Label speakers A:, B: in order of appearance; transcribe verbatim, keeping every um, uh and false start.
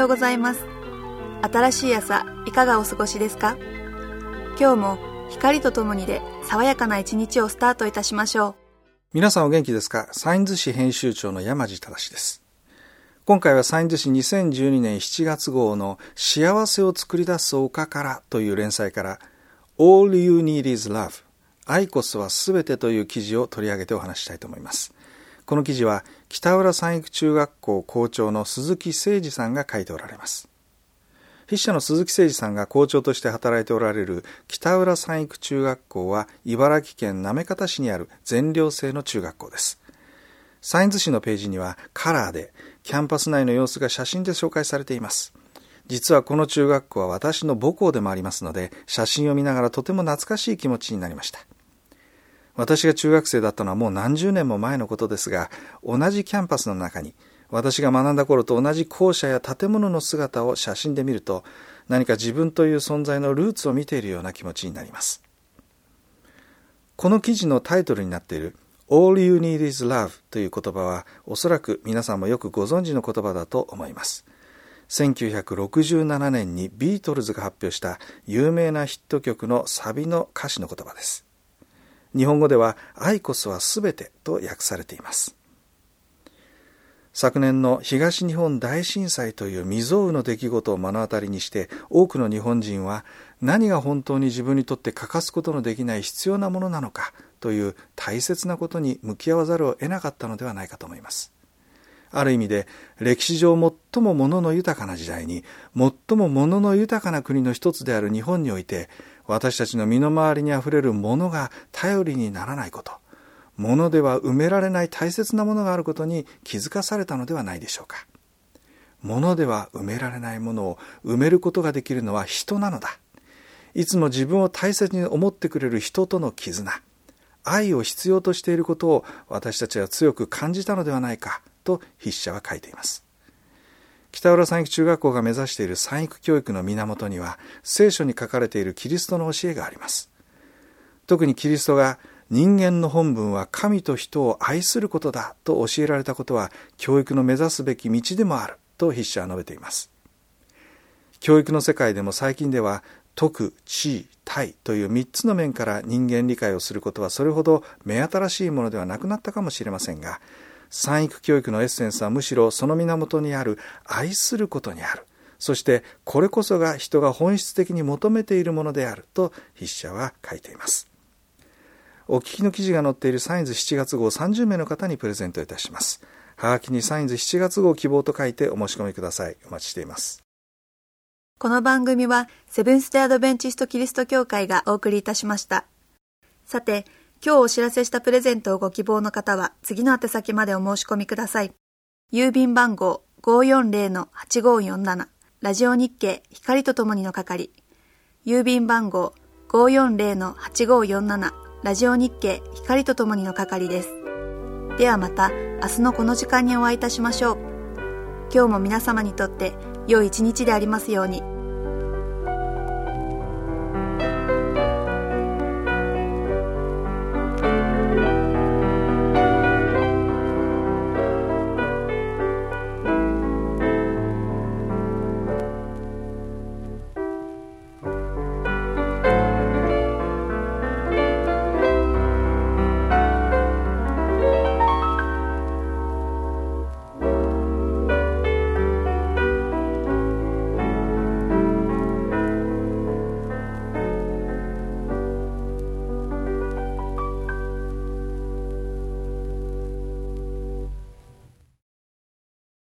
A: ようございます。新しい朝いかがお過ごしですか？今日も光とともにで爽やかな一日をスタートいたしましょう。
B: 皆さんお元気ですか？サインズ紙編集長の山地正です。今回はサインズ紙にせんじゅうにねんしちがつ号の幸せを作り出す丘からという連載から All You Need Is Love 愛こそはすべてという記事を取り上げてお話したいと思います。この記事は北浦三育中学校校長の鈴木誠二さんが書いておられます。筆者の鈴木誠二さんが校長として働いておられる北浦三育中学校は茨城県行方市にある全寮制の中学校です。サインズ紙のページにはカラーでキャンパス内の様子が写真で紹介されています。実はこの中学校は私の母校でもありますので、写真を見ながらとても懐かしい気持ちになりました。私が中学生だったのはもう何十年も前のことですが、同じキャンパスの中に私が学んだ頃と同じ校舎や建物の姿を写真で見ると、何か自分という存在のルーツを見ているような気持ちになります。この記事のタイトルになっている All You Need Is Love という言葉は、おそらく皆さんもよくご存知の言葉だと思います。せんきゅうひゃくろくじゅうななねんにビートルズが発表した有名なヒット曲のサビの歌詞の言葉です。日本語では愛こそはすべてと訳されています。昨年の東日本大震災という未曾有の出来事を目の当たりにして、多くの日本人は何が本当に自分にとって欠かすことのできない必要なものなのかという大切なことに向き合わざるを得なかったのではないかと思います。ある意味で歴史上最も物の豊かな時代に、最も物の豊かな国の一つである日本において、私たちの身の回りにあふれるものが頼りにならないこと、物では埋められない大切なものがあることに気づかされたのではないでしょうか。物では埋められないものを埋めることができるのは人なのだ。いつも自分を大切に思ってくれる人との絆、愛を必要としていることを私たちは強く感じたのではないかと筆者は書いています。北浦三育中学校が目指している三育教育の源には、聖書に書かれているキリストの教えがあります。特にキリストが人間の本分は神と人を愛することだと教えられたことは、教育の目指すべき道でもあると筆者は述べています。教育の世界でも最近では、徳、地位、体という三つの面から人間理解をすることはそれほど目新しいものではなくなったかもしれませんが、三育教育のエッセンスはむしろその源にある愛することにある。そしてこれこそが人が本質的に求めているものであると筆者は書いています。お聞きの記事が載っているサインズしちがつ号さんじゅうめいの方にプレゼントいたします。はがきにサインズしちがつ号希望と書いてお申し込みください。お待ちしています。
A: この番組はセブンステアドベンチストキリスト教会がお送りいたしました。さて、今日お知らせしたプレゼントをご希望の方は次の宛先までお申し込みください。郵便番号 ごーよんぜろのはちごーよんなな ラジオ日経光とともにの係。郵便番号 ごーよんぜろのはちごーよんなな ラジオ日経光とともにの係です。ではまた明日のこの時間にお会いいたしましょう。今日も皆様にとって良い一日でありますように。